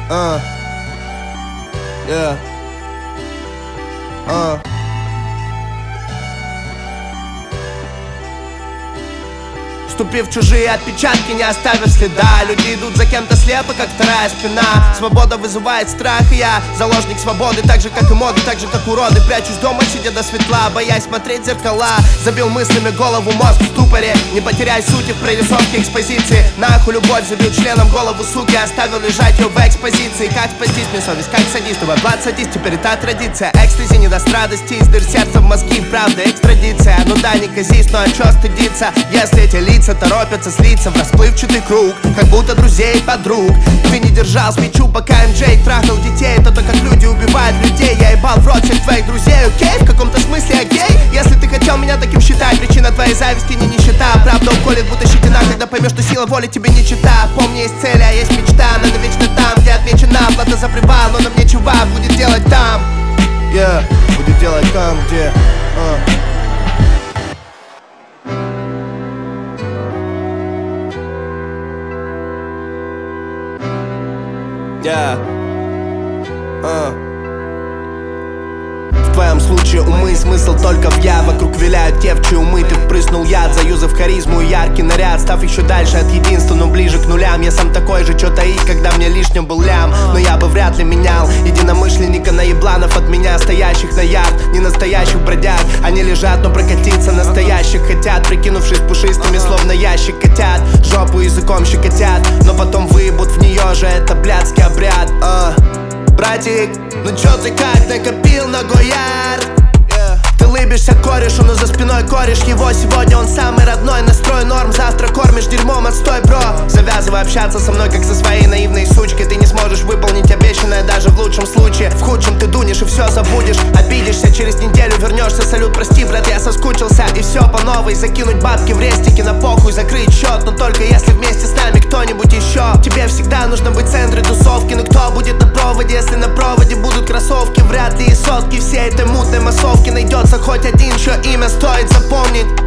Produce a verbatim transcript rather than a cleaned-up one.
Uh. Yeah. Uh. Вступив в чужие отпечатки, не оставив следа. Люди идут за кем-то слепо, как вторая спина. Свобода вызывает страх, и я заложник свободы. Так же, как и моды, так же, как уроды. Прячусь дома, сидя до светла, боясь смотреть в зеркала. Забил мыслями голову, мозг в ступоре. Не потеряй сути в прорисовке экспозиции. Нахуй любовь, забил членом голову суки. Оставил лежать ее в экспозиции. Как спастись, мне совесть, как садист. Во Влад садись, теперь это традиция. Экстази, не даст радости, издыр сердца в мозги. Правда, экстрадиция, ну да, не казись, но а чё стыдиться, если эти лица торопятся слиться в расплывчатый круг, как будто друзей, подруг. Ты не держал свечу, пока эм джей трахал детей. Это то, как люди убивают людей. Я ебал в рот всех твоих друзей, окей? В каком-то смысле я гей? Если ты хотел меня таким считать, причина твоей зависти не нищета. Правда уколет, будто щетина, когда поймешь, что сила воли тебе не чита. Помни, есть цель, а есть мечта. Она навечно там, где отмечена плата за привал. Но нам нечего будет делать там. Yeah, будет делать там, где uh. Yeah. Uh. В твоем случае умы и смысл только в я. Вокруг виляют девчьи умы. Ты впрыснул яд, заюзав харизму и яркий наряд. Став еще дальше от единства, но ближе к нулям. Я сам такой же, чё таить, когда мне лишним был лям. Но я бы вряд ли менял единомышленника на ебланов от меня, стоящих на ярд. Не настоящих бродяг, они лежат, но прокатиться настоящих хотят. Прикинувшись пушистыми, словно ящик котят. Жопу языком щекотят, но потом выебут в нее же. Это блядский обряд. uh. Братик, ну чё ты как накопил на Гояр? Yeah. Ты лыбишься корешу, но за спиной кореш его. Сегодня он самый родной, настрой норм. Завтра кормишь дерьмом, отстой, бро. Завязывай общаться со мной, как со своей наивной сучкой. Ты не сможешь выполнить обещанное даже в лучшем случае. В худшем ты дунешь и все забудешь. Обидишься, через неделю вернешься. Салют, прости, брат, я соскучился. И все по новой, закинуть бабки в рестики. На похуй закрыть счет, но только если вместе с нами кто-нибудь еще. Тебе всегда нужно быть в центре тусовки. Но кто будет на проводе, если на проводе будут кроссовки? Вряд ли и сотки всей этой мутной массовки найдется хоть один, чье имя стоит запомнить.